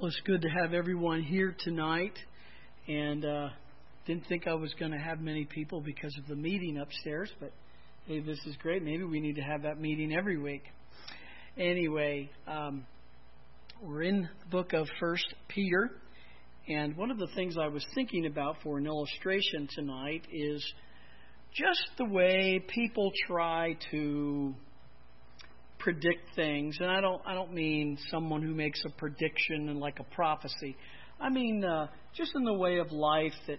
Well, it's good to have everyone here tonight, and didn't think I was going to have many people because of the meeting upstairs, but hey, this is great. Maybe we need to have that meeting every week. Anyway, we're in the book of 1 Peter, and one of the things I was thinking about for an illustration tonight is just the way people try to predict things, and I don't mean someone who makes a prediction and like a prophecy. I mean just in the way of life that,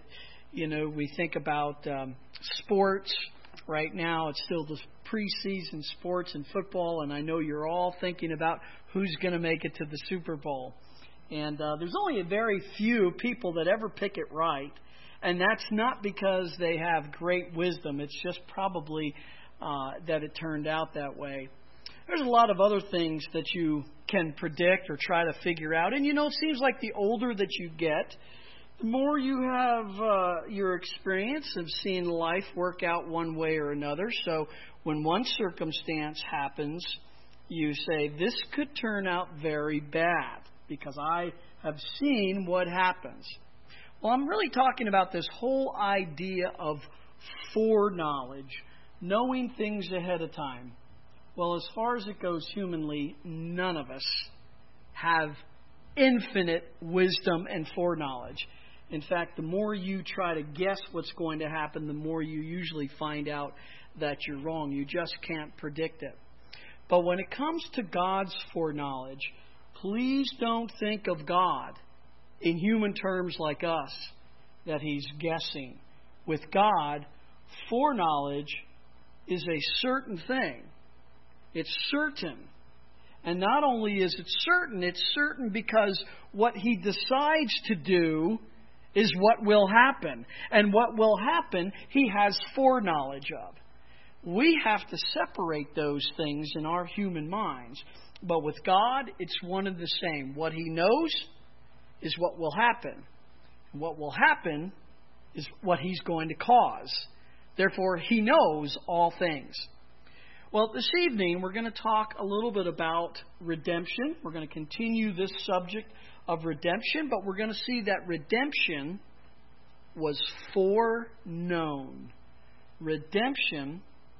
we think about sports. Right now it's still the preseason sports and football, and I know you're all thinking about who's going to make it to the Super Bowl. And there's only a very few people that ever pick it right, and that's not because they have great wisdom. It's just probably that it turned out that way. There's a lot of other things that you can predict or try to figure out. And, it seems like the older that you get, the more you have your experience of seeing life work out one way or another. So when one circumstance happens, you say, this could turn out very bad because I have seen what happens. Well, I'm really talking about this whole idea of foreknowledge, knowing things ahead of time. Well, as far as it goes humanly, none of us have infinite wisdom and foreknowledge. In fact, the more you try to guess what's going to happen, the more you usually find out that you're wrong. You just can't predict it. But when it comes to God's foreknowledge, please don't think of God in human terms like us, that He's guessing. With God, foreknowledge is a certain thing. It's certain. And not only is it certain, it's certain because what He decides to do is what will happen. And what will happen, He has foreknowledge of. We have to separate those things in our human minds. But with God, it's one and the same. What He knows is what will happen. And what will happen is what He's going to cause. Therefore, He knows all things. Well, this evening we're going to talk a little bit about redemption. We're going to continue this subject of redemption, but we're going to see that redemption was foreknown. Redemption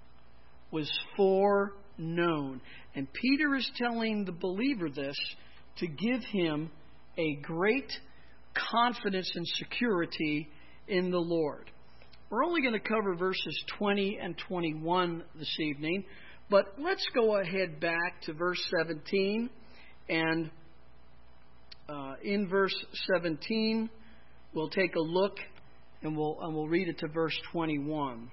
was foreknown. And Peter is telling the believer this to give him a great confidence and security in the Lord. We're only going to cover verses 20 and 21 this evening, but let's go ahead back to verse 17. And in verse 17, we'll take a look and we'll read it to verse 21.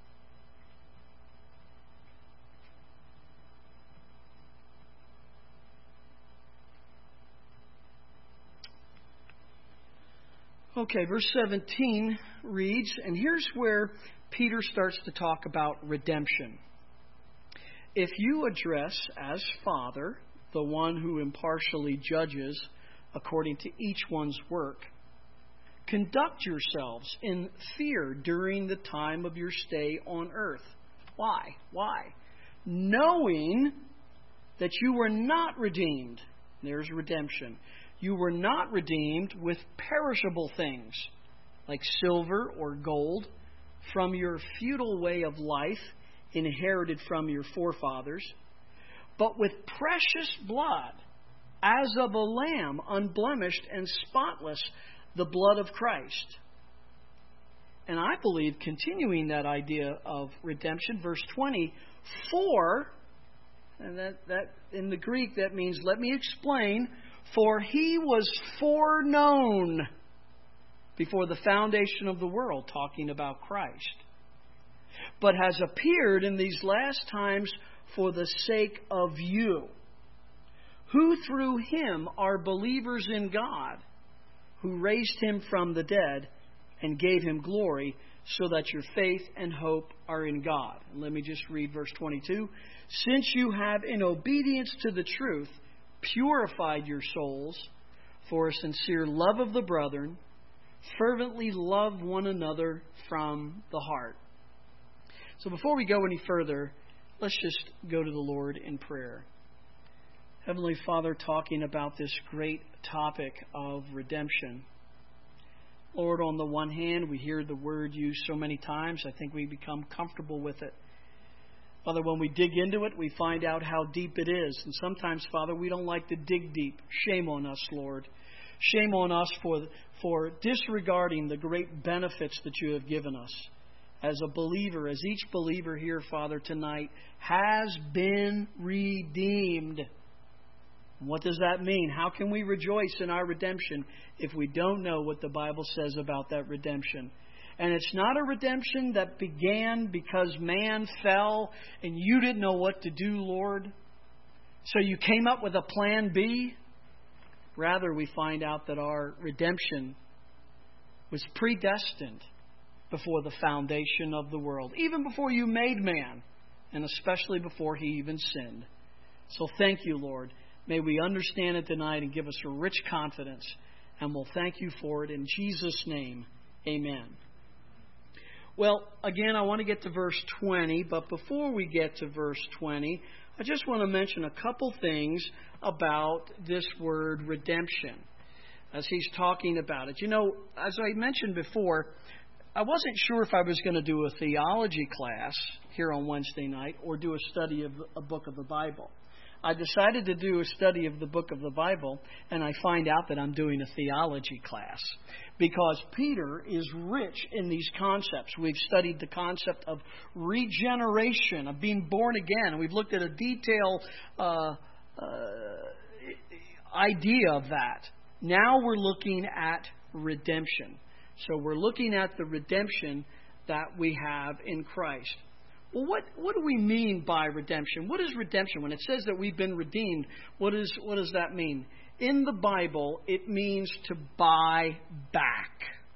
Okay, verse 17 reads, and here's where Peter starts to talk about redemption. If you address as Father the one who impartially judges according to each one's work, conduct yourselves in fear during the time of your stay on earth. Why? Why? Knowing that you were not redeemed. There's redemption. You were not redeemed with perishable things like silver or gold from your futile way of life inherited from your forefathers, but with precious blood as of a lamb, unblemished and spotless, the blood of Christ. And I believe, continuing that idea of redemption, verse 20, for, and that in the Greek that means, let me explain, for He was foreknown before the foundation of the world, talking about Christ, but has appeared in these last times for the sake of you, who through Him are believers in God, who raised Him from the dead and gave Him glory, so that your faith and hope are in God. And let me just read verse 22. Since you have, in obedience to the truth, purified your souls for a sincere love of the brethren, fervently love one another from the heart. So before we go any further, let's just go to the Lord in prayer. Heavenly Father, talking about this great topic of redemption. Lord, on the one hand, we hear the word used so many times, I think we become comfortable with it. Father, when we dig into it, we find out how deep it is. And sometimes, Father, we don't like to dig deep. Shame on us, Lord. Shame on us for disregarding the great benefits that you have given us. As a believer, as each believer here, Father, tonight has been redeemed. What does that mean? How can we rejoice in our redemption if we don't know what the Bible says about that redemption? And it's not a redemption that began because man fell and you didn't know what to do, Lord. So you came up with a plan B. Rather, we find out that our redemption was predestined before the foundation of the world, even before you made man, and especially before he even sinned. So thank you, Lord. May we understand it tonight and give us a rich confidence. And we'll thank you for it in Jesus' name. Amen. Well, again, I want to get to verse 20. But before we get to verse 20, I just want to mention a couple things about this word redemption as he's talking about it. You know, as I mentioned before, I wasn't sure if I was going to do a theology class here on Wednesday night or do a study of a book of the Bible. I decided to do a study of the book of the Bible, and I find out that I'm doing a theology class because Peter is rich in these concepts. We've studied the concept of regeneration, of being born again. We've looked at a detailed idea of that. Now we're looking at redemption. So we're looking at the redemption that we have in Christ. Well, what do we mean by redemption? What is redemption? When it says that we've been redeemed, what does that mean? In the Bible, it means to buy back.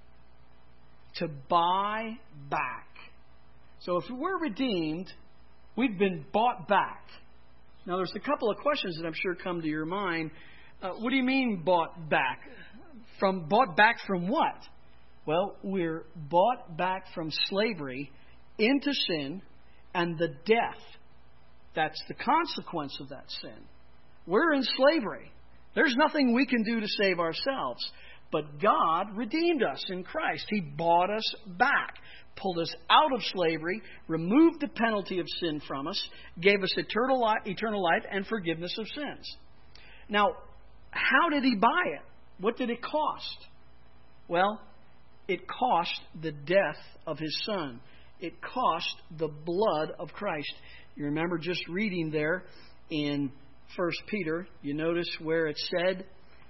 To buy back. So if we're redeemed, we've been bought back. Now, there's a couple of questions that I'm sure come to your mind. What do you mean bought back? Bought back from what? Well, we're bought back from slavery into sin and the death that's the consequence of that sin. We're in slavery. There's nothing we can do to save ourselves. But God redeemed us in Christ. He bought us back, pulled us out of slavery, removed the penalty of sin from us, gave us eternal life and forgiveness of sins. Now, how did He buy it? What did it cost? Well, it cost the death of His Son. It cost the blood of Christ. You remember just reading there in 1 Peter, you notice where it said,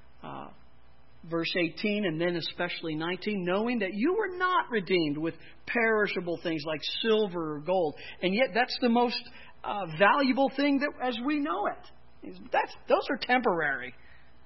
verse 18 and then especially 19, knowing that you were not redeemed with perishable things like silver or gold. And yet that's the most valuable thing that as we know it. Those are temporary.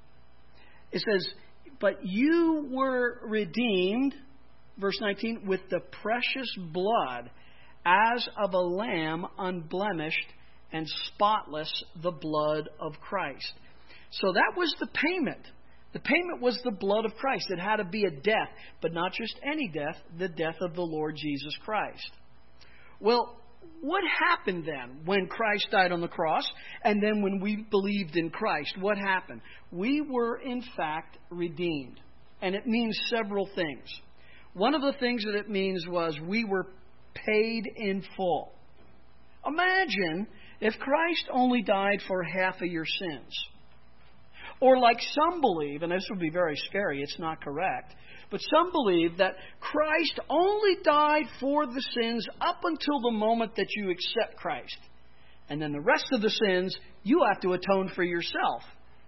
It says, but you were redeemed, verse 19, with the precious blood as of a lamb unblemished and spotless, the blood of Christ. So that was the payment. The payment was the blood of Christ. It had to be a death, but not just any death, the death of the Lord Jesus Christ. Well, what happened then when Christ died on the cross and then when we believed in Christ? What happened? We were, in fact, redeemed. And it means several things. One of the things that it means was we were paid in full. Imagine if Christ only died for half of your sins. Or like some believe, and this would be very scary, it's not correct, but some believe that Christ only died for the sins up until the moment that you accept Christ. And then the rest of the sins, you have to atone for yourself.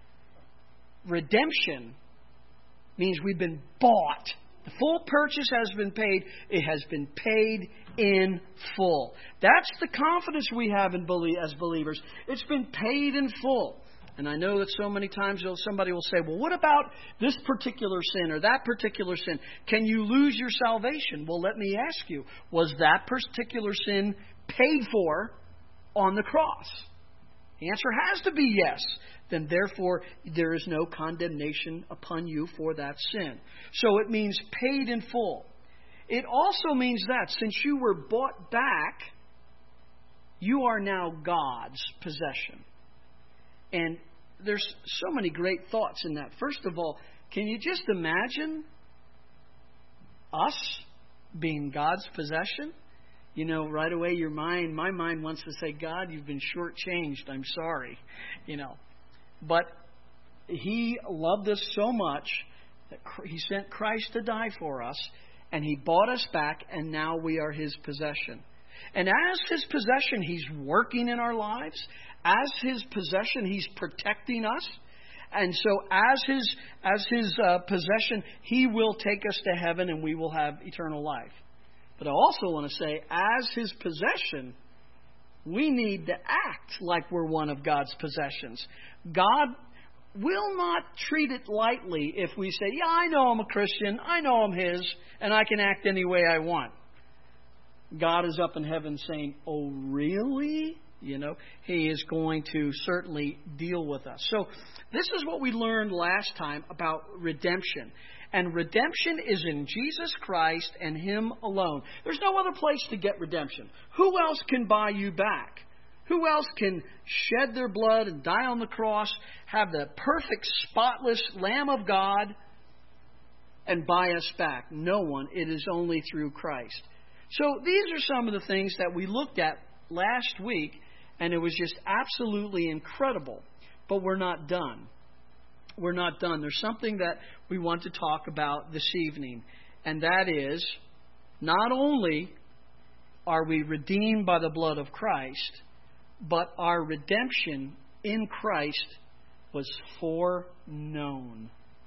Redemption means we've been bought. The full purchase has been paid. It has been paid in full. That's the confidence we have as believers. It's been paid in full. And I know that so many times somebody will say, well, what about this particular sin or that particular sin? Can you lose your salvation? Well, let me ask you, was that particular sin paid for on the cross? The answer has to be yes. Then therefore, there is no condemnation upon you for that sin. So it means paid in full. It also means that since you were bought back, you are now God's possession. And there's so many great thoughts in that. First of all, can you just imagine us being God's possession? You know, right away my mind wants to say, God, you've been shortchanged. I'm sorry. You know. But He loved us so much that He sent Christ to die for us, and He bought us back, and now we are His possession. And as His possession, He's working in our lives. As His possession, He's protecting us. And so as His possession, He will take us to heaven and we will have eternal life. But I also want to say, as His possession, we need to act like we're one of God's possessions. God will not treat it lightly if we say, yeah, I know I'm a Christian, I know I'm His, and I can act any way I want. God is up in heaven saying, oh, really? You know, He is going to certainly deal with us. So this is what we learned last time about redemption. And redemption is in Jesus Christ and Him alone. There's no other place to get redemption. Who else can buy you back? Who else can shed their blood and die on the cross, have the perfect, spotless Lamb of God, and buy us back? No one. It is only through Christ. So these are some of the things that we looked at last week, and it was just absolutely incredible. But we're not done. We're not done. There's something that we want to talk about this evening, and that is, not only are we redeemed by the blood of Christ, but our redemption in Christ was foreknown.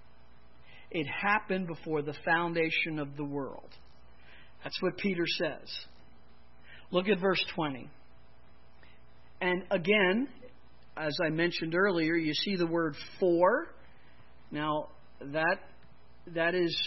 It happened before the foundation of the world. That's what Peter says. Look at verse 20. And again, as I mentioned earlier, you see the word for. Now, that is,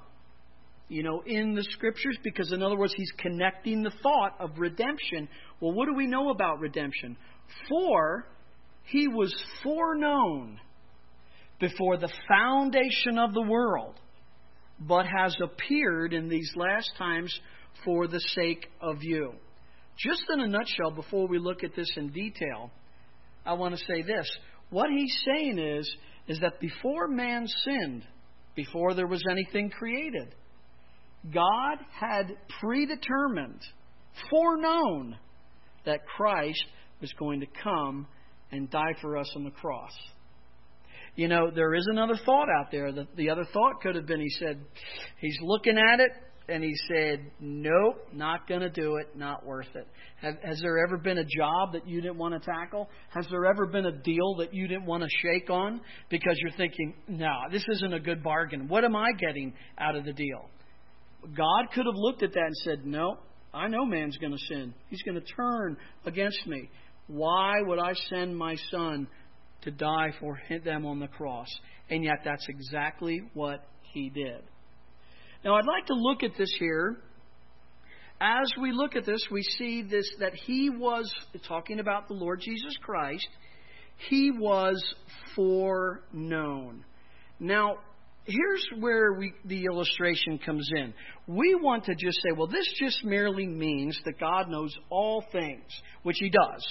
in the Scriptures, because in other words, he's connecting the thought of redemption. Well, what do we know about redemption? For He was foreknown before the foundation of the world, but has appeared in these last times for the sake of you. Just in a nutshell, before we look at this in detail, I want to say this. What he's saying is that before man sinned, before there was anything created, God had predetermined, foreknown, that Christ was going to come and die for us on the cross. You know, there is another thought out there. The other thought could have been, he's looking at it, and he said, nope, not going to do it, not worth it. Has there ever been a job that you didn't want to tackle? Has there ever been a deal that you didn't want to shake on because you're thinking, no, this isn't a good bargain. What am I getting out of the deal? God could have looked at that and said, no, I know man's going to sin. He's going to turn against me. Why would I send my Son to die for them on the cross? And yet that's exactly what He did. Now, I'd like to look at this here. As we look at this, we see this, that He was, talking about the Lord Jesus Christ, He was foreknown. Now, here's where the illustration comes in. We want to just say, well, this just merely means that God knows all things, which He does.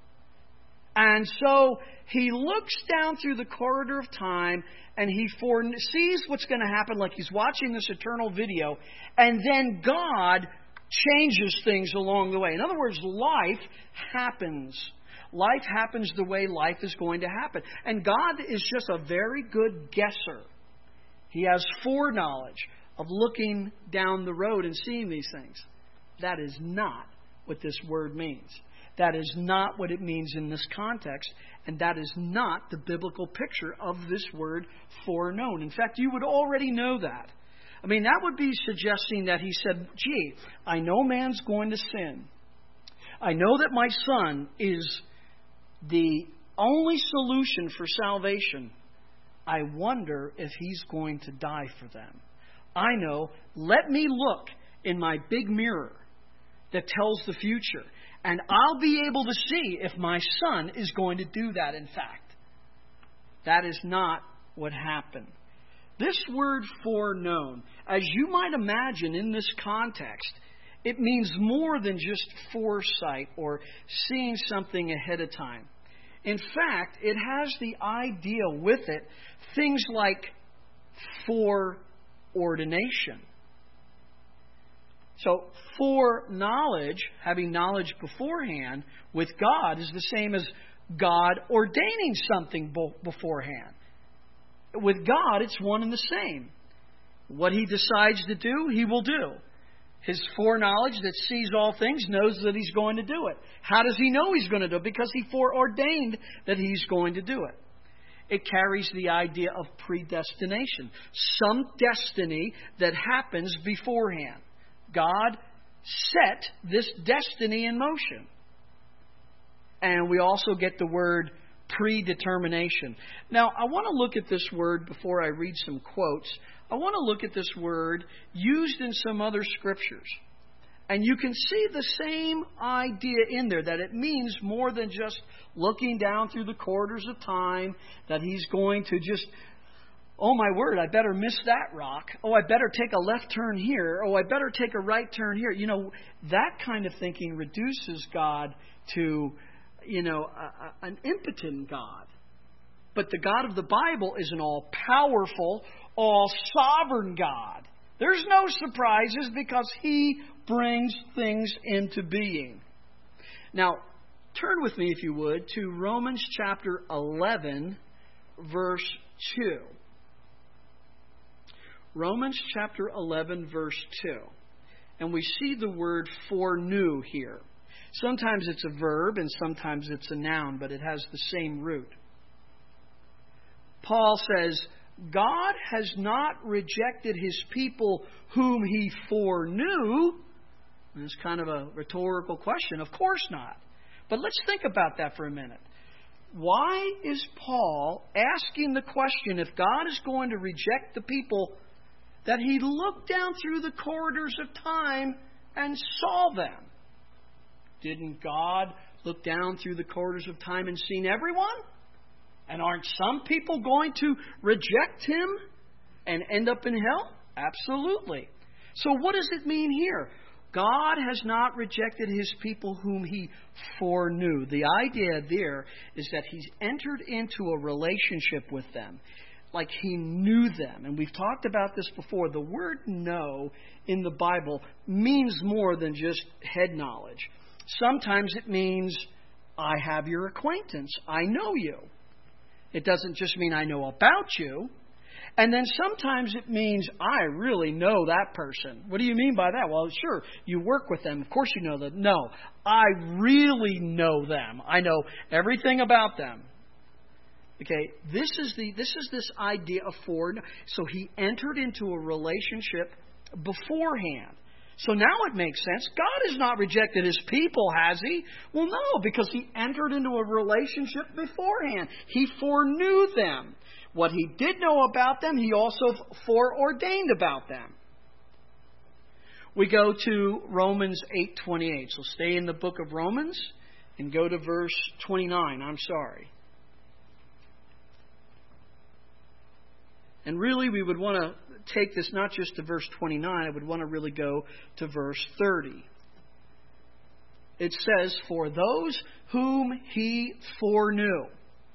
And so He looks down through the corridor of time and He foresees what's going to happen, like He's watching this eternal video, and then God changes things along the way. In other words, life happens. Life happens the way life is going to happen. And God is just a very good guesser. He has foreknowledge of looking down the road and seeing these things. That is not what this word means. That is not what it means in this context, and that is not the biblical picture of this word foreknown. In fact, you would already know that. I mean, that would be suggesting that He said, gee, I know man's going to sin. I know that my Son is the only solution for salvation. I wonder if He's going to die for them. I know, let me look in my big mirror that tells the future, and I'll be able to see if my Son is going to do that, in fact. That is not what happened. This word foreknown, as you might imagine in this context, it means more than just foresight or seeing something ahead of time. In fact, it has the idea with it, things like foreordination. So, foreknowledge, having knowledge beforehand with God, is the same as God ordaining something beforehand. With God, it's one and the same. What He decides to do, He will do. His foreknowledge that sees all things knows that He's going to do it. How does He know He's going to do it? Because He foreordained that He's going to do it. It carries the idea of predestination. Some destiny that happens beforehand. God set this destiny in motion. And we also get the word predetermination. Now, I want to look at this word before I read some quotes. I want to look at this word used in some other scriptures. And you can see the same idea in there, that it means more than just looking down through the corridors of time, that He's going to just, oh my word, I better miss that rock. Oh, I better take a left turn here. Oh, I better take a right turn here. You know, that kind of thinking reduces God to, an impotent God. But the God of the Bible is an all-powerful, all-sovereign God. There's no surprises because He brings things into being. Now, turn with me, if you would, to Romans chapter 11, verse 2. Romans chapter 11, verse 2. And we see the word foreknew here. Sometimes it's a verb and sometimes it's a noun, but it has the same root. Paul says, God has not rejected His people whom He foreknew. And it's kind of a rhetorical question. Of course not. But let's think about that for a minute. Why is Paul asking the question, if God is going to reject the people, that He looked down through the corridors of time and saw them? Didn't God look down through the corridors of time and seen everyone? And aren't some people going to reject Him and end up in hell? Absolutely. So what does it mean here? God has not rejected His people whom He foreknew. The idea there is that He's entered into a relationship with them, like He knew them. And we've talked about this before. The word know in the Bible means more than just head knowledge. Sometimes it means, I have your acquaintance. I know you. It doesn't just mean I know about you. And then sometimes it means I really know that person. What do you mean by that? Well, sure, you work with them. Of course you know them. No, I really know them. I know everything about them. Okay, this is this idea of foreknow. So He entered into a relationship beforehand. So now it makes sense. God has not rejected His people, has He? Well, no, because He entered into a relationship beforehand. He foreknew them. What He did know about them, He also foreordained about them. We go to Romans 8:28. So stay in the book of Romans and go to verse 29. I'm sorry. And really, we would want to take this not just to verse 29. I would want to really go to verse 30. It says, for those whom He foreknew.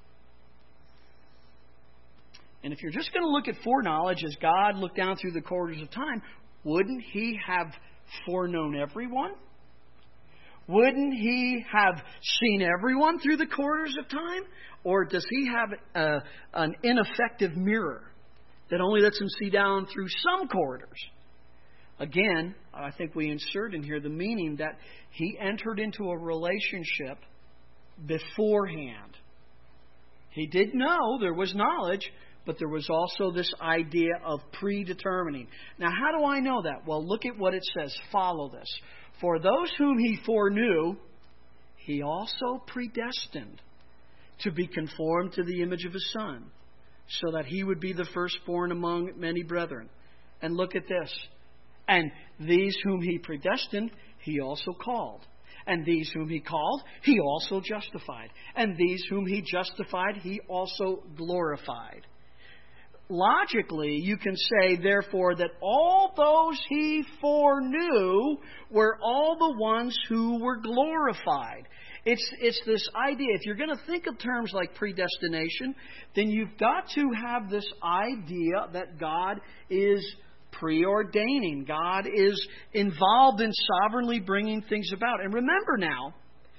And if you're just going to look at foreknowledge as God looked down through the corridors of time, wouldn't He have foreknown everyone? Wouldn't He have seen everyone through the corridors of time? Or does He have an ineffective mirror that only lets Him see down through some corridors? Again, I think we insert in here the meaning that He entered into a relationship beforehand. He did know, there was knowledge, but there was also this idea of predetermining. Now, how do I know that? Well, look at what it says. Follow this. For those whom He foreknew, He also predestined to be conformed to the image of His Son, so that He would be the firstborn among many brethren. And look at this. And these whom He predestined, He also called. And these whom He called, He also justified. And these whom He justified, He also glorified. Logically, you can say, therefore, that all those He foreknew were all the ones who were glorified. It's this idea. If you're going to think of terms like predestination, then you've got to have this idea that God is preordaining. God is involved in sovereignly bringing things about. And remember now,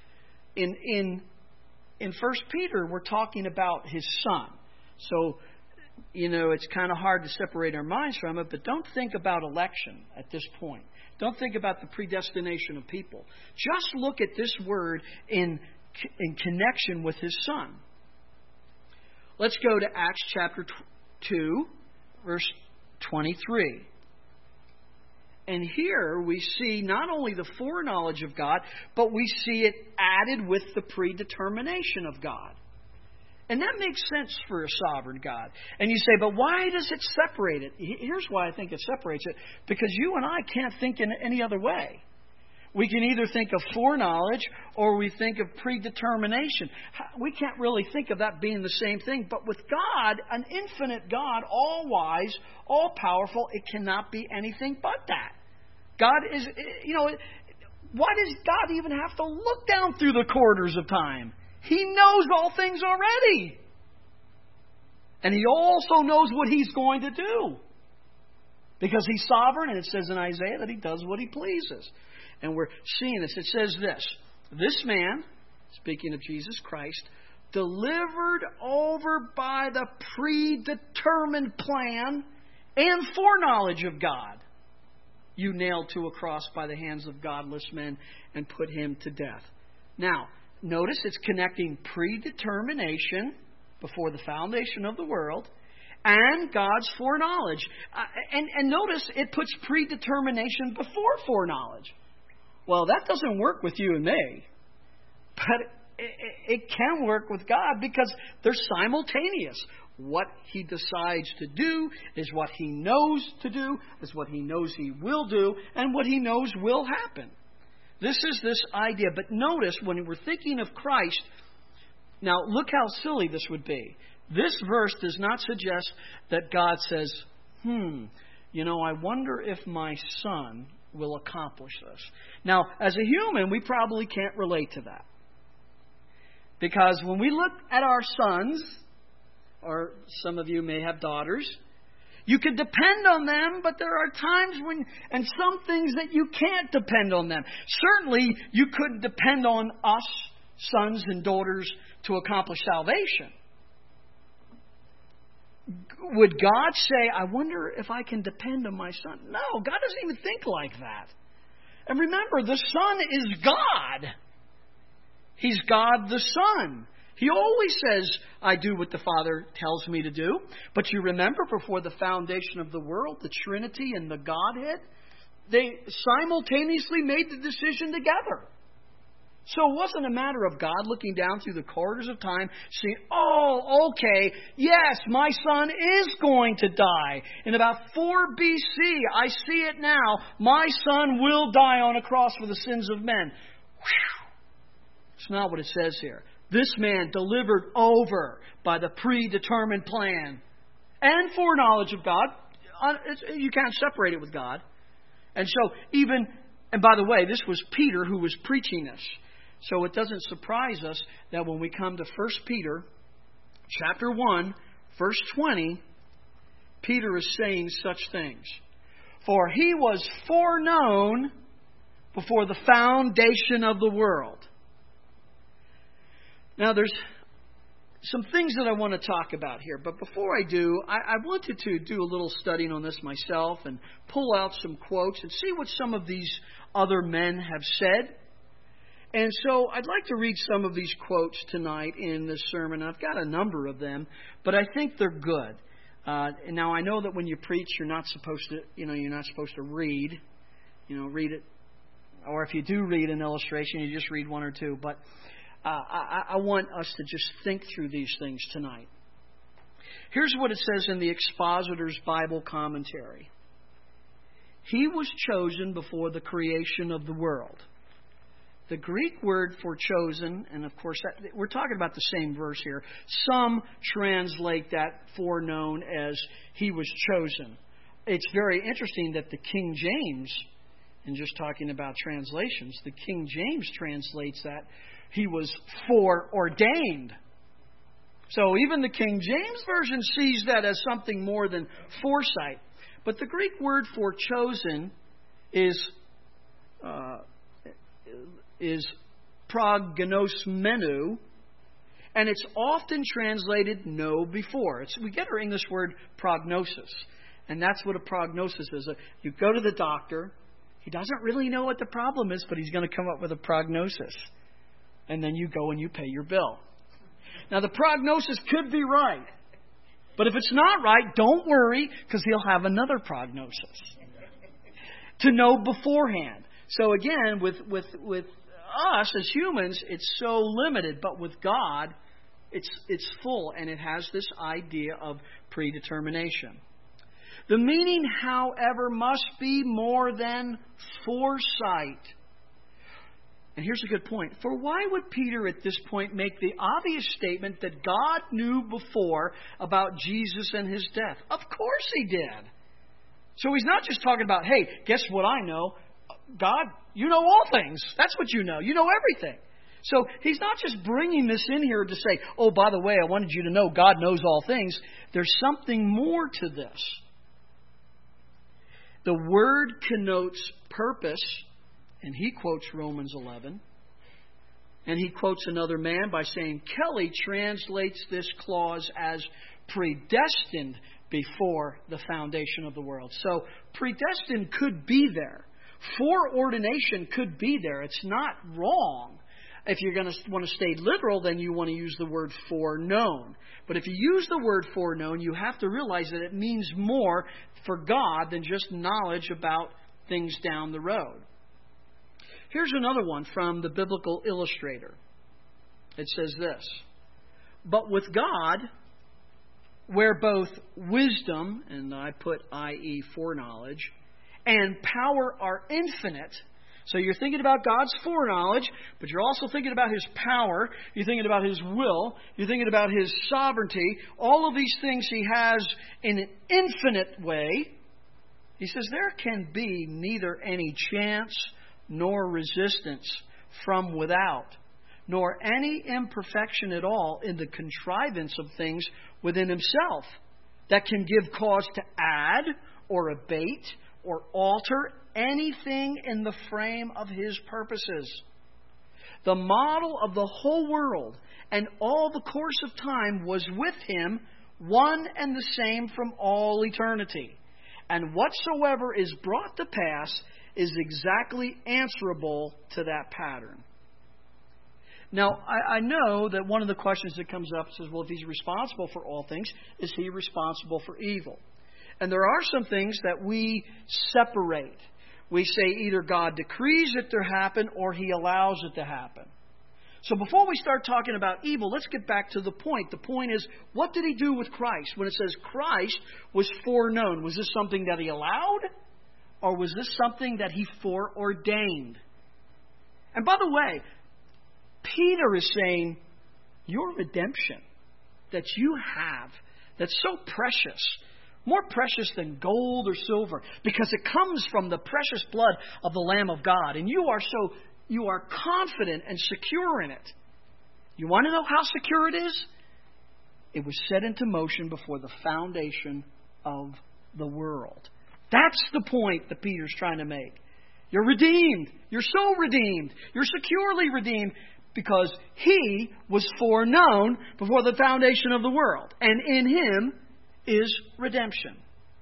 in 1 Peter, we're talking about His Son. So, it's kind of hard to separate our minds from it, but don't think about election at this point. Don't think about the predestination of people. Just look at this word in connection with His Son. Let's go to Acts chapter 2, verse 23. And here we see not only the foreknowledge of God, but we see it added with the predetermination of God. And that makes sense for a sovereign God. And you say, but why does it separate it? Here's why I think it separates it. Because you and I can't think in any other way. We can either think of foreknowledge or we think of predetermination. We can't really think of that being the same thing. But with God, an infinite God, all-wise, all-powerful, it cannot be anything but that. God is, why does God even have to look down through the corridors of time? He knows all things already. And He also knows what He's going to do. Because He's sovereign, and it says in Isaiah that He does what He pleases. And we're seeing this. It says this man, speaking of Jesus Christ, delivered over by the predetermined plan and foreknowledge of God, you nailed to a cross by the hands of godless men and put Him to death. Now, notice it's connecting predetermination before the foundation of the world and God's foreknowledge. And notice it puts predetermination before foreknowledge. Well, that doesn't work with you and me. But it can work with God because they're simultaneous. What He decides to do is what He knows to do, is what He knows He will do, and what He knows will happen. This is this idea. But notice, when we're thinking of Christ, now look how silly this would be. This verse does not suggest that God says, I wonder if my son will accomplish this. Now, as a human, we probably can't relate to that. Because when we look at our sons, or some of you may have daughters, you can depend on them, but there are times and some things that you can't depend on them. Certainly, you couldn't depend on us, sons and daughters, to accomplish salvation. Would God say, I wonder if I can depend on my son? No, God doesn't even think like that. And remember, the Son is God. He's God the Son. He always says, I do what the Father tells me to do. But you remember, before the foundation of the world, the Trinity and the Godhead, they simultaneously made the decision together. So it wasn't a matter of God looking down through the corridors of time, saying, okay, yes, my son is going to die. In about 4 BC, I see it now, my son will die on a cross for the sins of men. Whew. It's not what it says here. This man delivered over by the predetermined plan and foreknowledge of God. You can't separate it with God. And so and by the way, this was Peter who was preaching this. So it doesn't surprise us that when we come to 1 Peter chapter 1, verse 20, Peter is saying such things. For He was foreknown before the foundation of the world. Now there's some things that I want to talk about here. But before I do, I wanted to do a little studying on this myself and pull out some quotes and see what some of these other men have said. And so I'd like to read some of these quotes tonight in this sermon. I've got a number of them, but I think they're good. Now I know that when you preach, you're not supposed to read it. Or if you do read an illustration, you just read one or two. But I want us to just think through these things tonight. Here's what it says in the Expositor's Bible Commentary. He was chosen before the creation of the world. The Greek word for chosen, and of course we're talking about the same verse here. Some translate that foreknown as He was chosen. It's very interesting that the King James, and just talking about translations, the King James translates that He was foreordained. So even the King James Version sees that as something more than foresight. But the Greek word for chosen is prognosmenu, and it's often translated know before. We get our English word prognosis, and that's what a prognosis is. You go to the doctor, he doesn't really know what the problem is, but he's going to come up with a prognosis. And then you go and you pay your bill. Now, the prognosis could be right. But if it's not right, don't worry, because he'll have another prognosis to know beforehand. So again, with us as humans, it's so limited. But with God, it's full, and it has this idea of predetermination. The meaning, however, must be more than foresight. And here's a good point. For why would Peter at this point make the obvious statement that God knew before about Jesus and His death? Of course He did. So He's not just talking about, hey, guess what I know? God, you know all things. That's what you know. You know everything. So He's not just bringing this in here to say, oh, by the way, I wanted you to know God knows all things. There's something more to this. The word connotes purpose. And he quotes Romans 11. And he quotes another man by saying, Kelly translates this clause as predestined before the foundation of the world. So predestined could be there. Foreordination could be there. It's not wrong. If you're going to want to stay literal, then you want to use the word foreknown. But if you use the word foreknown, you have to realize that it means more for God than just knowledge about things down the road. Here's another one from the Biblical Illustrator. It says this: but with God, where both wisdom, and I put i.e. foreknowledge, and power are infinite. So you're thinking about God's foreknowledge, but you're also thinking about His power. You're thinking about His will. You're thinking about His sovereignty. All of these things He has in an infinite way. He says there can be neither any chance nor resistance from without, nor any imperfection at all in the contrivance of things within Himself that can give cause to add or abate or alter anything in the frame of His purposes. The model of the whole world and all the course of time was with Him, one and the same from all eternity. And whatsoever is brought to pass is exactly answerable to that pattern. Now, I know that one of the questions that comes up says, well, if He's responsible for all things, is He responsible for evil? And there are some things that we separate. We say either God decrees it to happen or He allows it to happen. So before we start talking about evil, let's get back to the point. The point is, what did He do with Christ? When it says Christ was foreknown, was this something that He allowed? Or was this something that He foreordained? And by the way, Peter is saying, your redemption that you have, that's so precious, more precious than gold or silver, because it comes from the precious blood of the Lamb of God. And you are confident and secure in it. You want to know how secure it is? It was set into motion before the foundation of the world. That's the point that Peter's trying to make. You're redeemed. You're so redeemed. You're securely redeemed because He was foreknown before the foundation of the world. And in Him is redemption.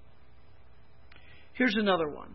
Here's another one.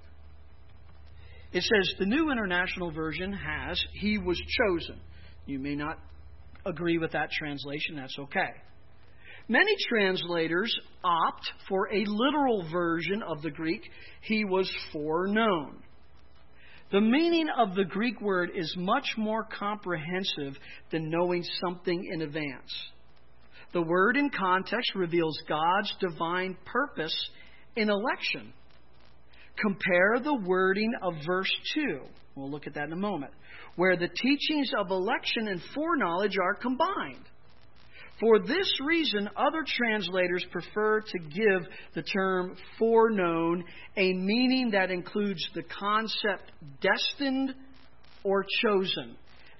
It says the New International Version has, He was chosen. You may not agree with that translation. That's okay. Many translators opt for a literal version of the Greek, He was foreknown. The meaning of the Greek word is much more comprehensive than knowing something in advance. The word in context reveals God's divine purpose in election. Compare the wording of verse 2. We'll look at that in a moment. Where the teachings of election and foreknowledge are combined. For this reason, other translators prefer to give the term foreknown a meaning that includes the concept destined or chosen.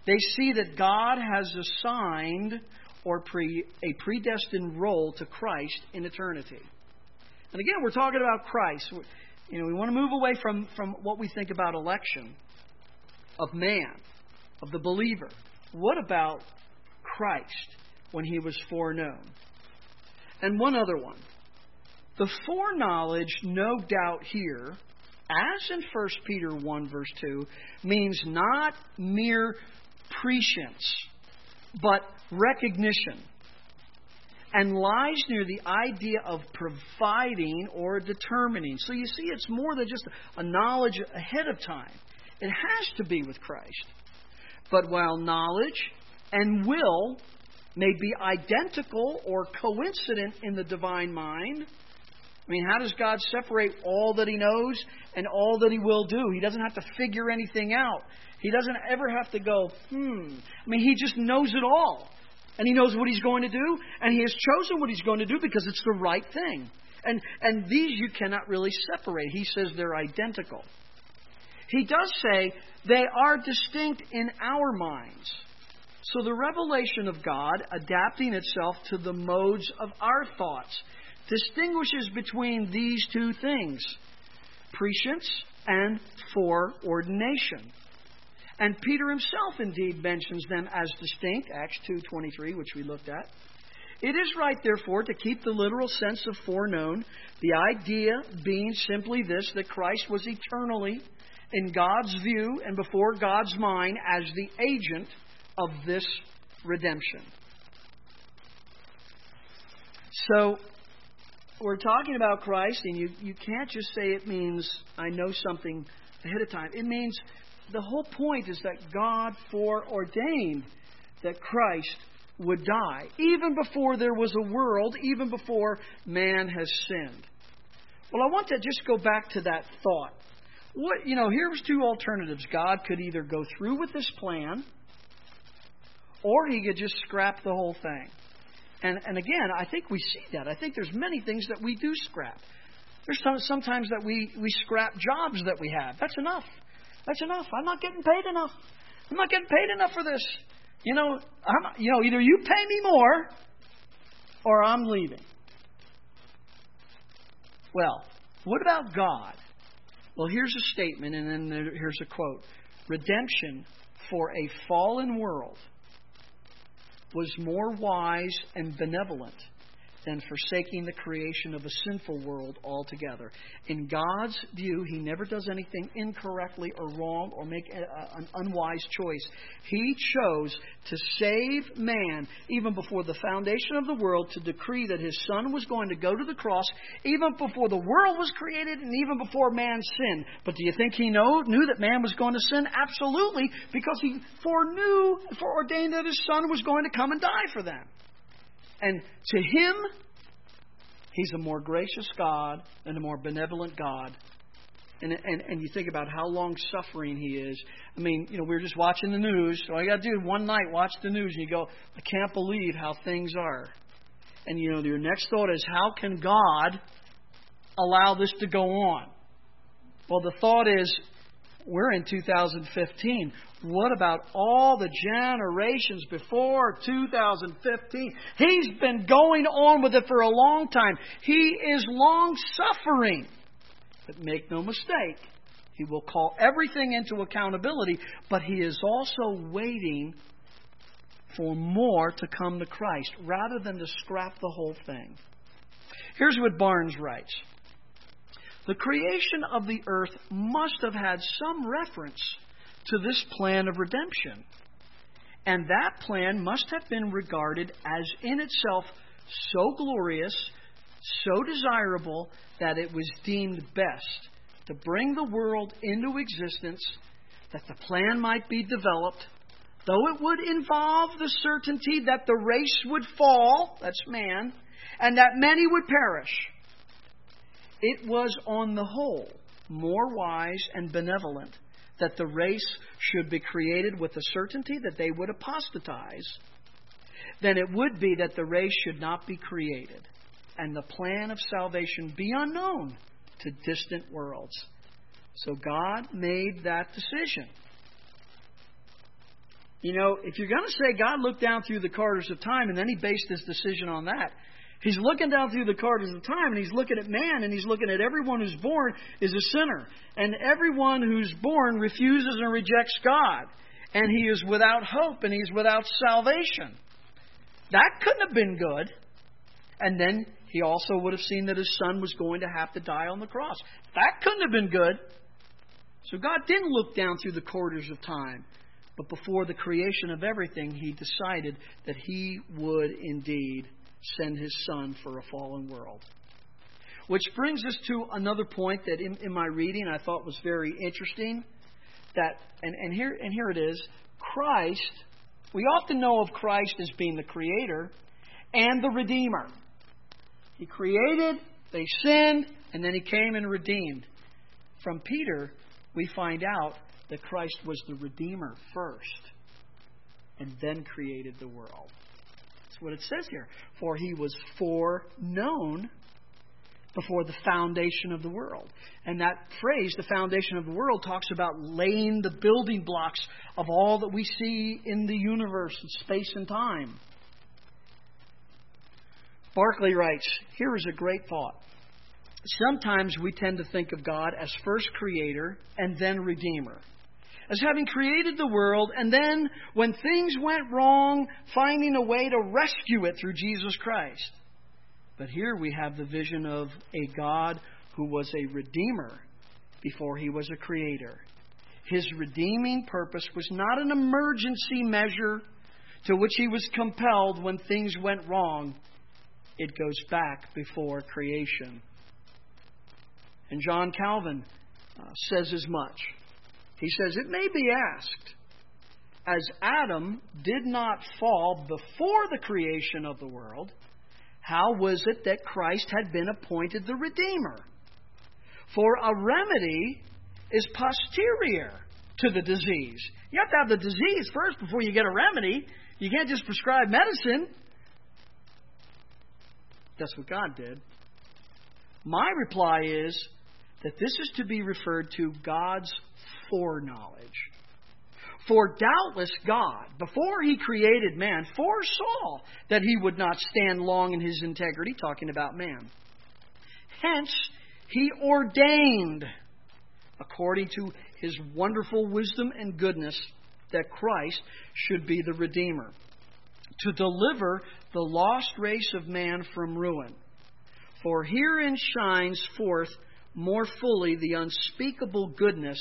They see that God has assigned a predestined role to Christ in eternity. And again, we're talking about Christ. We want to move away from what we think about election of man, of the believer. What about Christ when He was foreknown? And one other one. The foreknowledge, no doubt here, as in 1 Peter 1 verse 2, means not mere prescience, but recognition, and lies near the idea of providing or determining. So you see, it's more than just a knowledge ahead of time. It has to be with Christ. But while knowledge and will may be identical or coincident in the divine mind, I mean, how does God separate all that He knows and all that He will do? He doesn't have to figure anything out. He doesn't ever have to go, I mean, He just knows it all. And He knows what He's going to do. And He has chosen what He's going to do because it's the right thing. And these you cannot really separate. He says they're identical. He does say they are distinct in our minds. So the revelation of God, adapting itself to the modes of our thoughts, distinguishes between these two things, prescience and foreordination. And Peter himself indeed mentions them as distinct, Acts 2:23, which we looked at. It is right, therefore, to keep the literal sense of foreknown, the idea being simply this, that Christ was eternally in God's view and before God's mind as the agent of this redemption. So, we're talking about Christ, and you can't just say it means I know something ahead of time. It means the whole point is that God foreordained that Christ would die, even before there was a world, even before man has sinned. Well, I want to just go back to that thought. Here's two alternatives. God could either go through with this plan, or He could just scrap the whole thing. And again, I think we see that. I think there's many things that we do scrap. There's sometimes that we scrap jobs that we have. That's enough. That's enough. I'm not getting paid enough. I'm not getting paid enough for this. Either you pay me more or I'm leaving. Well, what about God? Well, here's a statement, and then here's a quote. Redemption for a fallen world was more wise and benevolent than forsaking the creation of a sinful world altogether. In God's view, He never does anything incorrectly or wrong or make an unwise choice. He chose to save man even before the foundation of the world, to decree that His Son was going to go to the cross even before the world was created and even before man sinned. But do you think He knew that man was going to sin? Absolutely, because He foreordained that His Son was going to come and die for them. And to Him, He's a more gracious God and a more benevolent God. And you think about how long-suffering He is. I mean, we were just watching the news. All you got to do one night, watch the news, and you go, I can't believe how things are. And, your next thought is, how can God allow this to go on? Well, the thought is, we're in 2015. What about all the generations before 2015? He's been going on with it for a long time. He is long-suffering. But make no mistake, He will call everything into accountability, but He is also waiting for more to come to Christ, rather than to scrap the whole thing. Here's what Barnes writes. The creation of the earth must have had some reference to this plan of redemption. And that plan must have been regarded as in itself so glorious, so desirable, that it was deemed best to bring the world into existence, that the plan might be developed, though it would involve the certainty that the race would fall, that's man, and that many would perish. It was on the whole more wise and benevolent that the race should be created with the certainty that they would apostatize than it would be that the race should not be created and the plan of salvation be unknown to distant worlds. So God made that decision. You know, if you're going to say God looked down through the corridors of time and then He based His decision on that, He's looking down through the corridors of time and He's looking at man and He's looking at everyone who's born is a sinner. And everyone who's born refuses and rejects God. And he is without hope and he's without salvation. That couldn't have been good. And then He also would have seen that His Son was going to have to die on the cross. That couldn't have been good. So God didn't look down through the corridors of time. But before the creation of everything, He decided that He would indeed send His Son for a fallen world. Which brings us to another point that in my reading I thought was very interesting. That and here it is. Christ, we often know of Christ as being the Creator and the Redeemer. He created, they sinned, and then He came and redeemed. From Peter, we find out that Christ was the Redeemer first and then created the world. That's what it says here. For He was foreknown before the foundation of the world. And that phrase, the foundation of the world, talks about laying the building blocks of all that we see in the universe, in space and time. Barclay writes, here is a great thought. Sometimes we tend to think of God as first creator and then redeemer. As having created the world and then, when things went wrong, finding a way to rescue it through Jesus Christ. But here we have the vision of a God who was a redeemer before He was a creator. His redeeming purpose was not an emergency measure to which He was compelled when things went wrong. It goes back before creation. And John Calvin says as much. He says, it may be asked, as Adam did not fall before the creation of the world, how was it that Christ had been appointed the Redeemer? For a remedy is posterior to the disease. You have to have the disease first before you get a remedy. You can't just prescribe medicine. That's what God did. My reply is that this is to be referred to God's foreknowledge. For doubtless God, before He created man, foresaw that he would not stand long in his integrity, talking about man. Hence, He ordained, according to His wonderful wisdom and goodness, that Christ should be the Redeemer, to deliver the lost race of man from ruin. For herein shines forth more fully the unspeakable goodness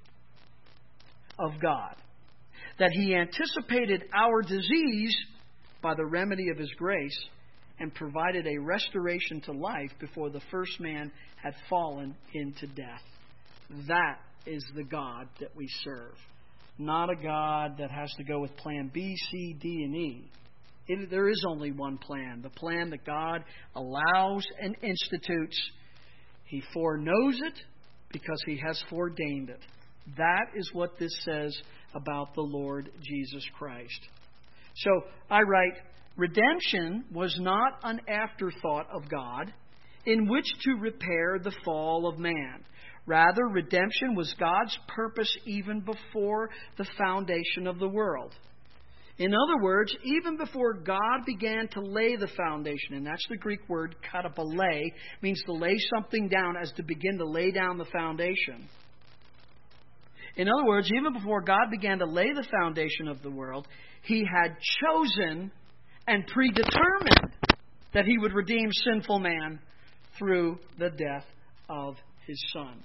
of God, that He anticipated our disease by the remedy of His grace and provided a restoration to life before the first man had fallen into death. That is the God that we serve. Not a God that has to go with plan B, C, D, and E. There is only one plan. The plan that God allows and institutes. He foreknows it because He has foreordained it. That is what this says about the Lord Jesus Christ. So I write, redemption was not an afterthought of God in which to repair the fall of man. Rather, redemption was God's purpose even before the foundation of the world. In other words, even before God began to lay the foundation, and that's the Greek word katapale, means to lay something down as to begin to lay down the foundation. In other words, even before God began to lay the foundation of the world, He had chosen and predetermined that He would redeem sinful man through the death of His Son.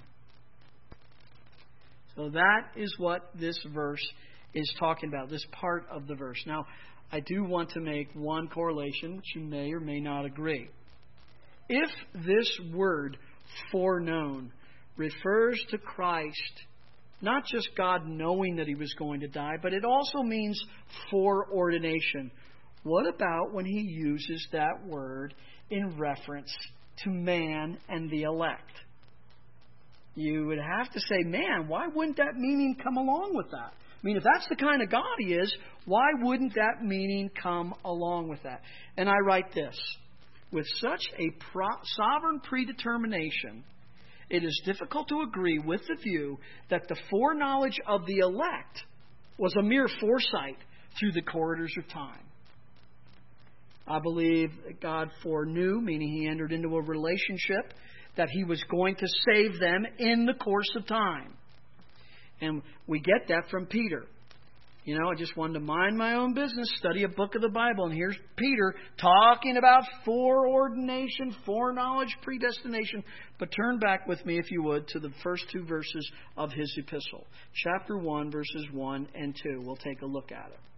So that is what this verse is talking about, this part of the verse. Now, I do want to make one correlation, which you may or may not agree. If this word foreknown refers to Christ, not just God knowing that He was going to die, but it also means foreordination. What about when He uses that word in reference to man and the elect? You would have to say, man, why wouldn't that meaning come along with that? I mean, if that's the kind of God He is, why wouldn't that meaning come along with that? And I write this. With such a sovereign predetermination, it is difficult to agree with the view that the foreknowledge of the elect was a mere foresight through the corridors of time. I believe that God foreknew, meaning He entered into a relationship, that He was going to save them in the course of time. And we get that from Peter. You know, I just wanted to mind my own business, study a book of the Bible, and here's Peter talking about foreordination, foreknowledge, predestination. But turn back with me, if you would, to the first two verses of his epistle. Chapter 1, verses 1 and 2. We'll take a look at it.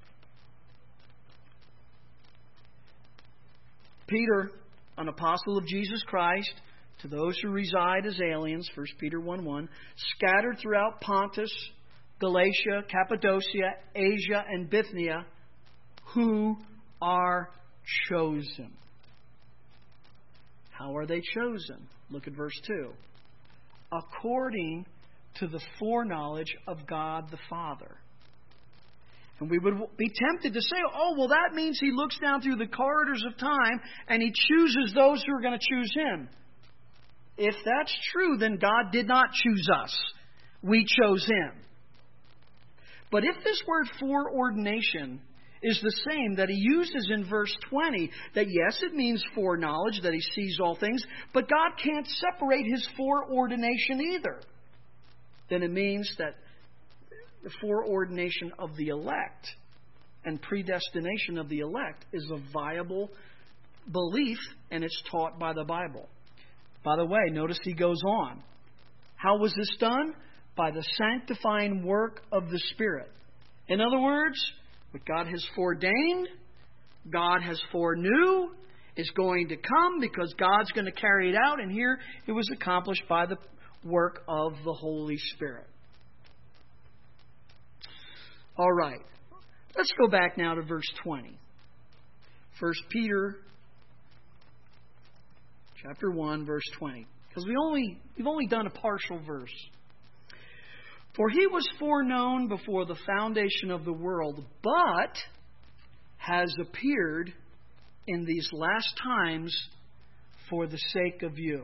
Peter, an apostle of Jesus Christ, to those who reside as aliens, 1 Peter 1:1, scattered throughout Pontus, Galatia, Cappadocia, Asia, and Bithynia, who are chosen. How are they chosen? Look at verse 2. According to the foreknowledge of God the Father. And we would be tempted to say, oh, well, that means He looks down through the corridors of time and He chooses those who are going to choose Him. If that's true, then God did not choose us. We chose Him. But if this word foreordination is the same that He uses in verse 20, that yes, it means foreknowledge, that He sees all things, but God can't separate His foreordination either, then it means that the foreordination of the elect and predestination of the elect is a viable belief, and it's taught by the Bible. By the way, notice he goes on. How was this done? By the sanctifying work of the Spirit. In other words, what God has foreordained, God has foreknew, is going to come because God's going to carry it out. And here it was accomplished by the work of the Holy Spirit. All right. Let's go back now to verse 20. 1 Peter chapter 1, verse 20. Because we've only done a partial verse. For He was foreknown before the foundation of the world, but has appeared in these last times for the sake of you.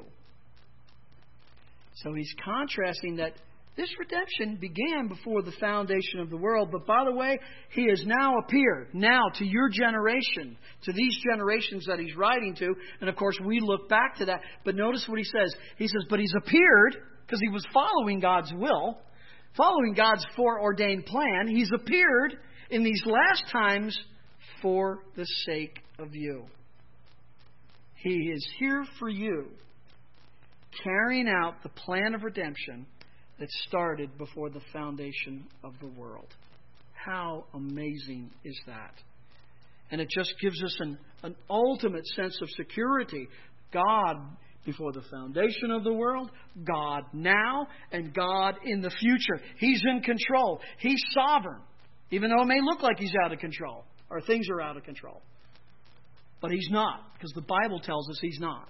So he's contrasting that this redemption began before the foundation of the world, but by the way, He has now appeared, now to your generation, to these generations that he's writing to. And of course, we look back to that. But notice what he says. He says, but He's appeared, because He was following God's will, following God's foreordained plan. He's appeared in these last times for the sake of you. He is here for you, carrying out the plan of redemption that started before the foundation of the world. How amazing is that? And it just gives us an ultimate sense of security. God before the foundation of the world, God now, and God in the future. He's in control. He's sovereign, even though it may look like He's out of control, or things are out of control. But He's not, because the Bible tells us He's not.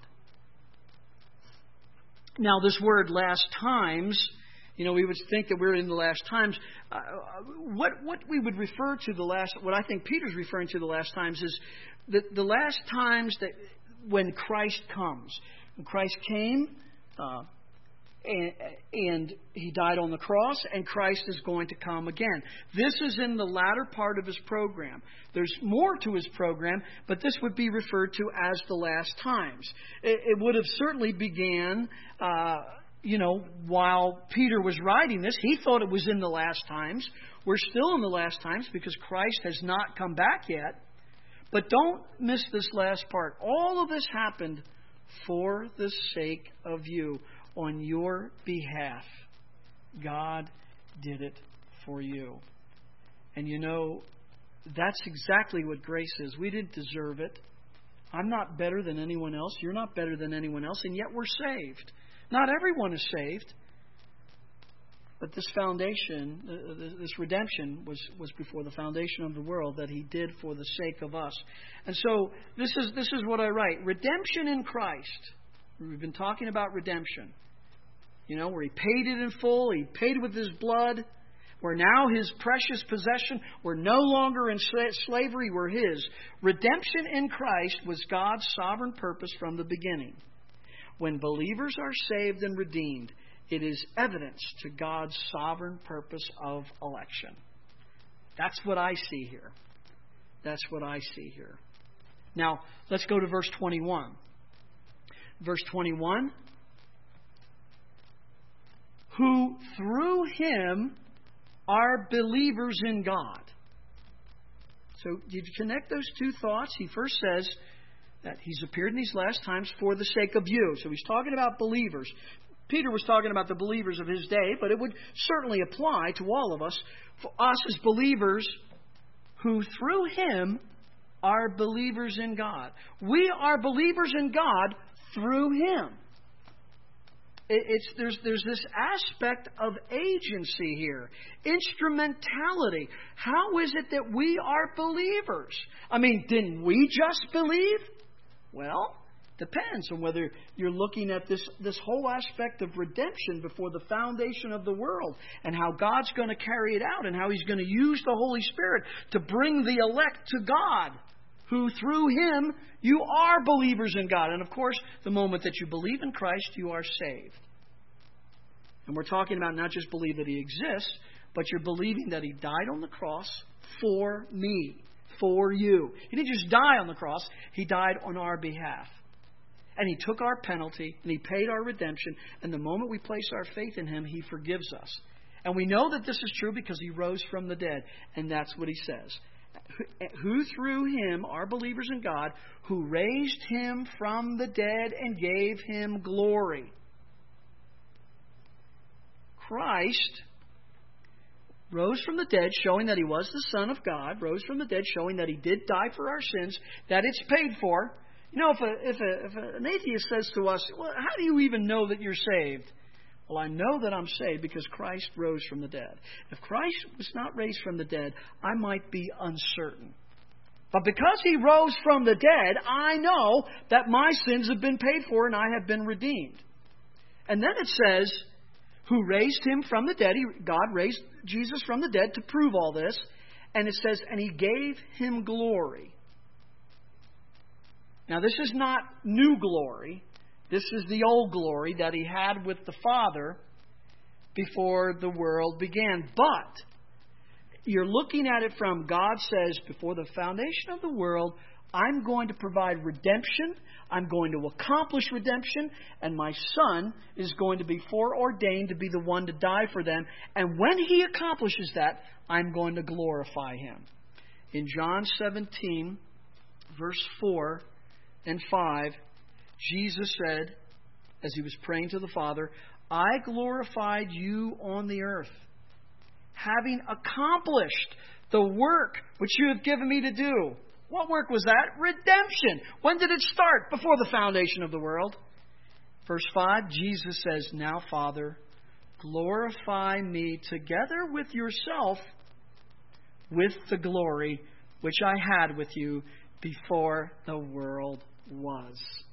Now, this word last times, we would think that we're in the last times. What we would refer to what I think Peter's referring to the last times is the last times that when Christ comes. When Christ came, and He died on the cross, and Christ is going to come again. This is in the latter part of His program. There's more to His program, but this would be referred to as the last times. It would have certainly began, while Peter was writing this. He thought it was in the last times. We're still in the last times because Christ has not come back yet. But don't miss this last part. All of this happened for the sake of you, on your behalf. God did it for you. And that's exactly what grace is. We didn't deserve it. I'm not better than anyone else. You're not better than anyone else. And yet we're saved. Not everyone is saved. But this foundation, this redemption was before the foundation of the world, that He did for the sake of us. And so this is what I write. Redemption in Christ. We've been talking about redemption. Where He paid it in full. He paid it with His blood. We're now His precious possession. We're no longer in slavery. We're His. Redemption in Christ was God's sovereign purpose from the beginning. When believers are saved and redeemed, it is evidence to God's sovereign purpose of election. That's what I see here. That's what I see here. Now, let's go to verse 21. Verse 21. Who through Him are believers in God. So, did you connect those two thoughts? He first says that He's appeared in these last times for the sake of you. So, He's talking about believers. Peter was talking about the believers of his day, but it would certainly apply to all of us. For us as believers who through Him are believers in God. We are believers in God through Him. There's this aspect of agency here. Instrumentality. How is it that we are believers? I mean, didn't we just believe? Well, depends on whether you're looking at this whole aspect of redemption before the foundation of the world and how God's going to carry it out and how He's going to use the Holy Spirit to bring the elect to God, who through Him you are believers in God. And of course, the moment that you believe in Christ, you are saved. And we're talking about not just believe that He exists, but you're believing that He died on the cross for me, for you. He didn't just die on the cross, He died on our behalf. And He took our penalty, and He paid our redemption. And the moment we place our faith in Him, He forgives us. And we know that this is true because He rose from the dead. And that's what He says. Who through Him are believers in God, who raised Him from the dead and gave Him glory. Christ rose from the dead, showing that He was the Son of God. Rose from the dead, showing that He did die for our sins, that it's paid for. You know, if an atheist says to us, well, how do you even know that you're saved? Well, I know that I'm saved because Christ rose from the dead. If Christ was not raised from the dead, I might be uncertain. But because He rose from the dead, I know that my sins have been paid for and I have been redeemed. And then it says, who raised Him from the dead. God raised Jesus from the dead to prove all this. And it says, and He gave Him glory. Now, this is not new glory. This is the old glory that He had with the Father before the world began. But you're looking at it from God says, before the foundation of the world, I'm going to provide redemption. I'm going to accomplish redemption. And my Son is going to be foreordained to be the one to die for them. And when He accomplishes that, I'm going to glorify Him. In John 17, verse 4 and 5, Jesus said, as He was praying to the Father, I glorified you on the earth, having accomplished the work which you have given me to do. What work was that? Redemption. When did it start? Before the foundation of the world. Verse 5, Jesus says, now, Father, glorify me together with yourself with the glory which I had with you before the world was.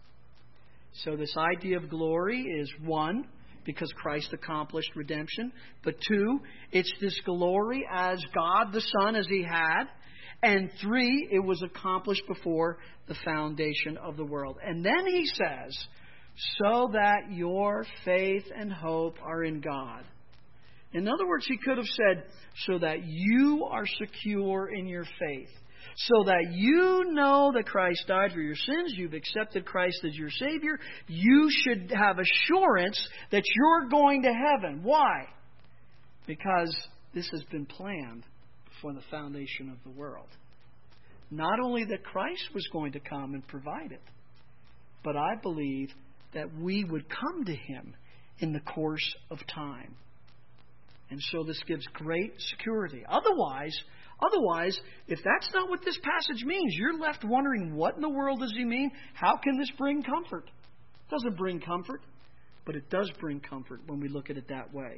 So this idea of glory is one, because Christ accomplished redemption. But two, it's this glory as God the Son as He had. And three, it was accomplished before the foundation of the world. And then He says, so that your faith and hope are in God. In other words, He could have said, so that you are secure in your faith. So that you know that Christ died for your sins, you've accepted Christ as your Savior, you should have assurance that you're going to heaven. Why? Because this has been planned before the foundation of the world. Not only that Christ was going to come and provide it, but I believe that we would come to Him in the course of time. And so this gives great security. Otherwise, if that's not what this passage means, you're left wondering, what in the world does He mean? How can this bring comfort? It doesn't bring comfort, but it does bring comfort when we look at it that way.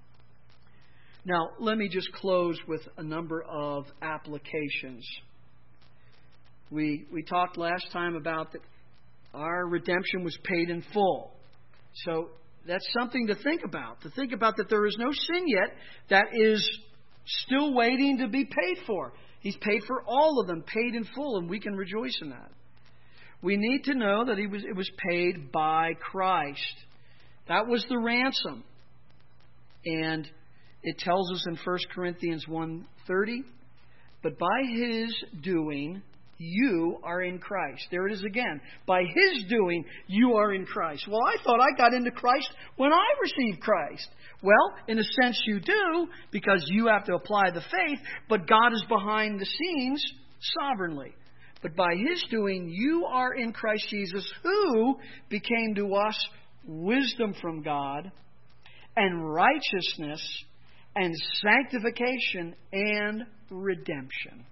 Now, let me just close with a number of applications. We talked last time about that our redemption was paid in full. So that's something to think about that there is no sin yet that is still waiting to be paid for. He's paid for all of them, paid in full, and we can rejoice in that. We need to know that it was paid by Christ. That was the ransom. And it tells us in 1 Corinthians 1:30 But by His doing, you are in Christ. There it is again. By His doing, you are in Christ. Well, I thought I got into Christ when I received Christ. Well, in a sense you do, because you have to apply the faith, but God is behind the scenes sovereignly. But by His doing, you are in Christ Jesus, who became to us wisdom from God, and righteousness, and sanctification, and redemption.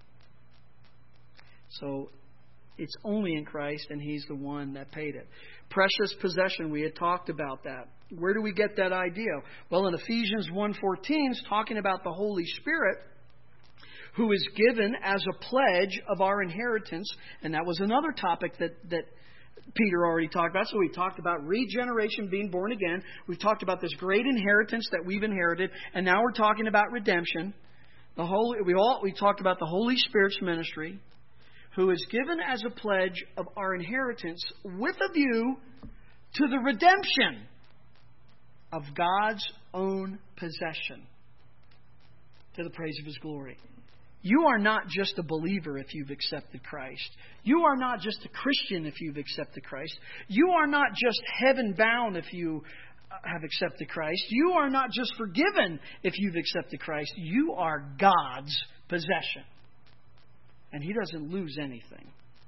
So, it's only in Christ, and He's the one that paid it. Precious possession, we had talked about that. Where do we get that idea? Well, in Ephesians 1:14, it's talking about the Holy Spirit, who is given as a pledge of our inheritance. And that was another topic that Peter already talked about. So we talked about regeneration, being born again. We've talked about this great inheritance that we've inherited. And now we're talking about redemption. We talked about the Holy Spirit's ministry, who is given as a pledge of our inheritance with a view to the redemption of God's own possession, to the praise of His glory. You are not just a believer if you've accepted Christ. You are not just a Christian if you've accepted Christ. You are not just heaven-bound if you have accepted Christ. You are not just forgiven if you've accepted Christ. You are God's possession. And He doesn't lose anything.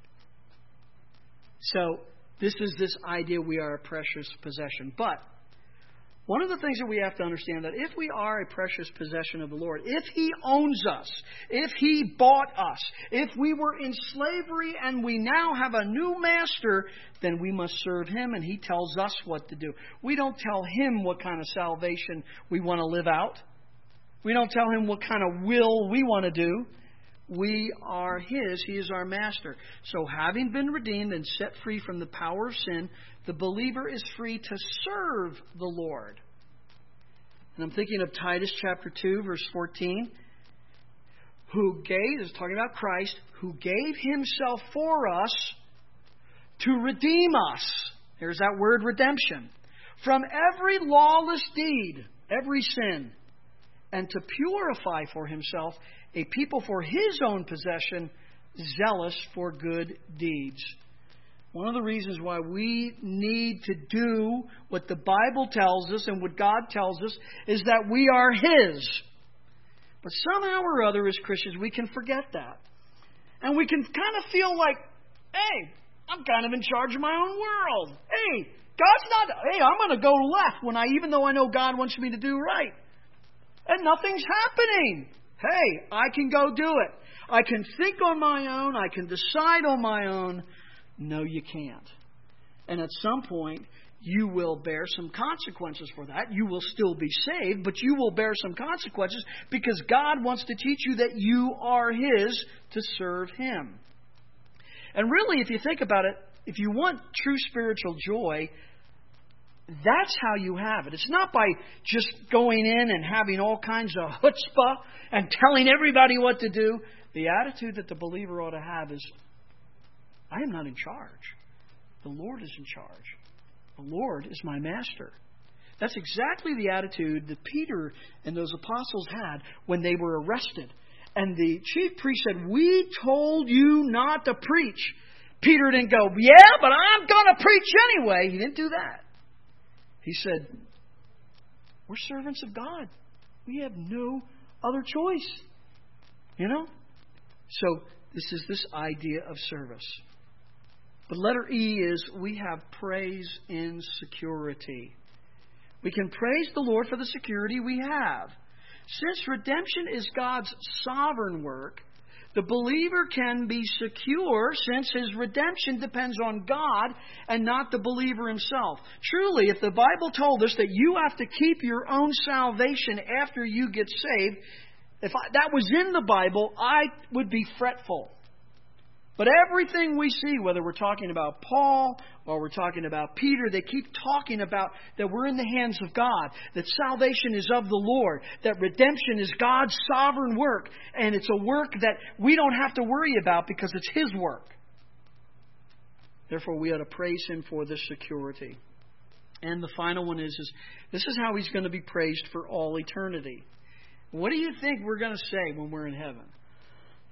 So, this is this idea we are a precious possession. But one of the things that we have to understand, that if we are a precious possession of the Lord, if He owns us, if He bought us, if we were in slavery and we now have a new master, then we must serve Him, and He tells us what to do. We don't tell Him what kind of salvation we want to live out. We don't tell Him what kind of will we want to do. We are His. He is our master. So having been redeemed and set free from the power of sin, the believer is free to serve the Lord. And I'm thinking of Titus chapter 2, verse 14. This is talking about Christ, who gave Himself for us to redeem us. There's that word redemption. From every lawless deed, every sin, and to purify for Himself a people for His own possession, zealous for good deeds. One of the reasons why we need to do what the Bible tells us and what God tells us is that we are His. But somehow or other as Christians we can forget that. And we can kind of feel like, hey, I'm kind of in charge of my own world. Hey, I'm going to go left even though I know God wants me to do right. And nothing's happening. Hey, I can go do it. I can think on my own. I can decide on my own. No, you can't. And at some point, you will bear some consequences for that. You will still be saved, but you will bear some consequences because God wants to teach you that you are His to serve Him. And really, if you think about it, if you want true spiritual joy, that's how you have it. It's not by just going in and having all kinds of chutzpah and telling everybody what to do. The attitude that the believer ought to have is, I am not in charge. The Lord is in charge. The Lord is my master. That's exactly the attitude that Peter and those apostles had when they were arrested. And the chief priest said, we told you not to preach. Peter didn't go, yeah, but I'm going to preach anyway. He didn't do that. He said, we're servants of God. We have no other choice. So this is this idea of service. But letter E is we have praise in security. We can praise the Lord for the security we have. Since redemption is God's sovereign work, the believer can be secure since his redemption depends on God and not the believer himself. Truly, if the Bible told us that you have to keep your own salvation after you get saved, if that was in the Bible, I would be fretful. But everything we see, whether we're talking about Paul or we're talking about Peter, they keep talking about that we're in the hands of God, that salvation is of the Lord, that redemption is God's sovereign work, and it's a work that we don't have to worry about because it's His work. Therefore, we ought to praise Him for this security. And the final one is this is how He's going to be praised for all eternity. What do you think we're going to say when we're in heaven?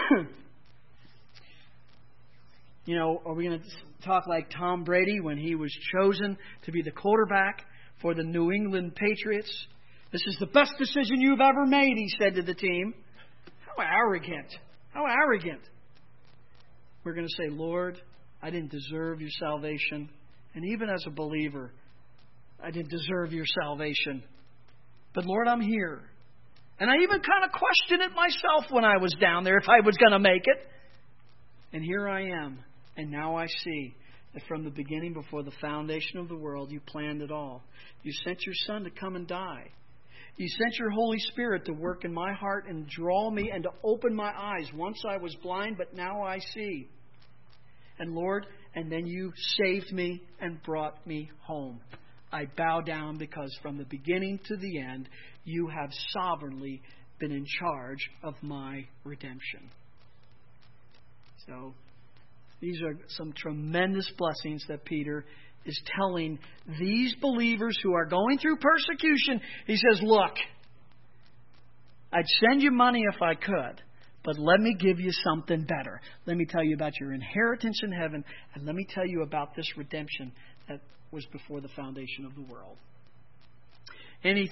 You know, are we going to talk like Tom Brady when he was chosen to be the quarterback for the New England Patriots? This is the best decision you've ever made, he said to the team. How arrogant. How arrogant. We're going to say, Lord, I didn't deserve your salvation. And even as a believer, I didn't deserve your salvation. But Lord, I'm here. And I even kind of questioned it myself when I was down there if I was going to make it. And here I am. And now I see that from the beginning, before the foundation of the world, you planned it all. You sent your Son to come and die. You sent your Holy Spirit to work in my heart and draw me and to open my eyes. Once I was blind, but now I see. And Lord, and then you saved me and brought me home. I bow down because from the beginning to the end, you have sovereignly been in charge of my redemption. So, these are some tremendous blessings that Peter is telling these believers who are going through persecution. He says, look, I'd send you money if I could, but let me give you something better. Let me tell you about your inheritance in heaven, and let me tell you about this redemption that was before the foundation of the world.